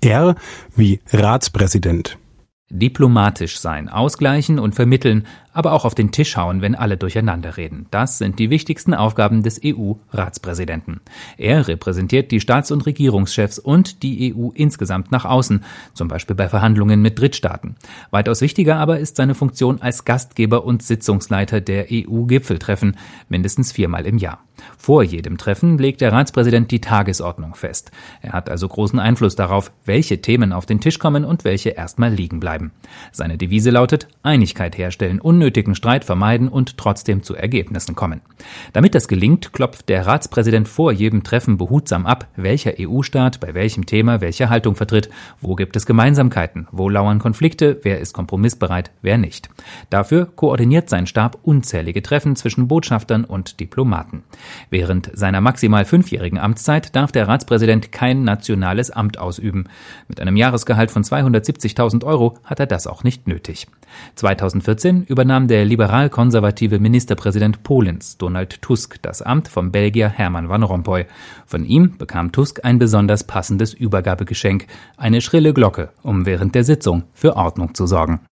R wie Ratspräsident. Diplomatisch sein, ausgleichen und vermitteln, aber auch auf den Tisch hauen, wenn alle durcheinander reden. Das sind die wichtigsten Aufgaben des EU-Ratspräsidenten. Er repräsentiert die Staats- und Regierungschefs und die EU insgesamt nach außen, zum Beispiel bei Verhandlungen mit Drittstaaten. Weitaus wichtiger aber ist seine Funktion als Gastgeber und Sitzungsleiter der EU-Gipfeltreffen, mindestens 4-mal im Jahr. Vor jedem Treffen legt der Ratspräsident die Tagesordnung fest. Er hat also großen Einfluss darauf, welche Themen auf den Tisch kommen und welche erstmal liegen bleiben. Seine Devise lautet: Einigkeit herstellen, unnötigen Streit vermeiden und trotzdem zu Ergebnissen kommen. Damit das gelingt, klopft der Ratspräsident vor jedem Treffen behutsam ab, welcher EU-Staat bei welchem Thema welche Haltung vertritt, wo gibt es Gemeinsamkeiten, wo lauern Konflikte, wer ist kompromissbereit, wer nicht. Dafür koordiniert sein Stab unzählige Treffen zwischen Botschaftern und Diplomaten. Während seiner maximal 5-jährigen Amtszeit darf der Ratspräsident kein nationales Amt ausüben. Mit einem Jahresgehalt von 270.000 € hat er das auch nicht nötig. 2014 übernahm der liberal-konservative Ministerpräsident Polens, Donald Tusk, das Amt vom Belgier Herman Van Rompuy. Von ihm bekam Tusk ein besonders passendes Übergabegeschenk, eine schrille Glocke, um während der Sitzung für Ordnung zu sorgen.